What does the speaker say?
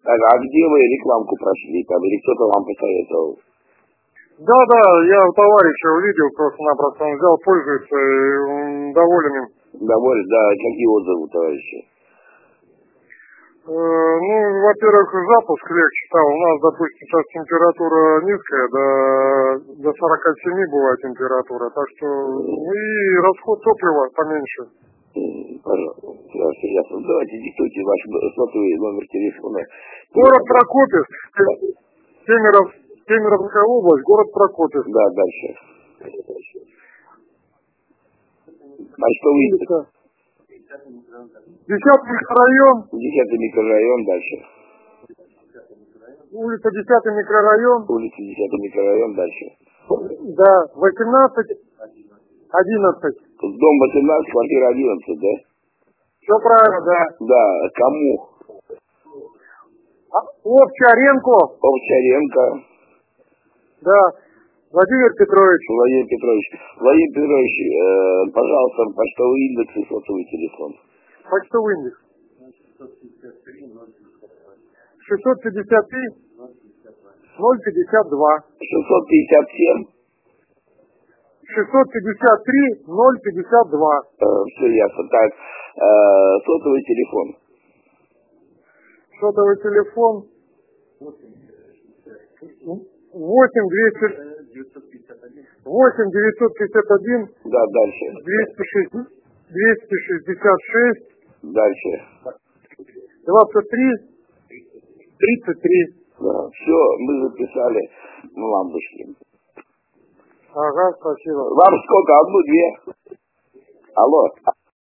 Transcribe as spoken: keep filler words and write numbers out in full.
Так, а где вы рекламку прошли там, или кто-то вам посоветовал? Да, да, я у товарища увидел, просто-напросто он взял, пользуется, и он доволен им. Доволен, да, какие отзывы, товарищи? Э, ну, во-первых, запуск легче стал. У нас, допустим, сейчас температура низкая, до, до сорока семи бывает температура, так что и расход топлива поменьше. Пожалуйста, хорошо, ясно. Давайте диктуйте ваш сотовый номер телефона. Город Прокопьевск, Кемеров, Кемеровская область, город Прокопьевск. Да, дальше. Почтовый индекс. Десятый микрорайон. Десятый микрорайон, дальше. Улица Десятый микрорайон. Улица Десятый микрорайон, дальше. Да, восемнадцать одиннадцать. Дом восемнадцать, квартира одиннадцать, да? Все правильно, да. Да, кому? А, Овчаренко. Овчаренко. Да, Владимир Петрович. Владимир Петрович. Владимир Петрович, э, пожалуйста, почтовый индекс и сотовый телефон. Почтовый индекс. шестьсот пятьдесят три ноль пятьдесят два. шестьсот пятьдесят семь. шестьсот пятьдесят три ноль пятьдесят два. Э, все ясно. Так, э, сотовый телефон. Сотовый телефон. восемь двести восемь девятьсот пятьдесят один. Да, дальше. двести шестьдесят шесть. Дальше. двадцать три тридцать три. Да, все, мы записали, мы вам вышли. Ага, спасибо. Вам сколько? Одну, две? Алло.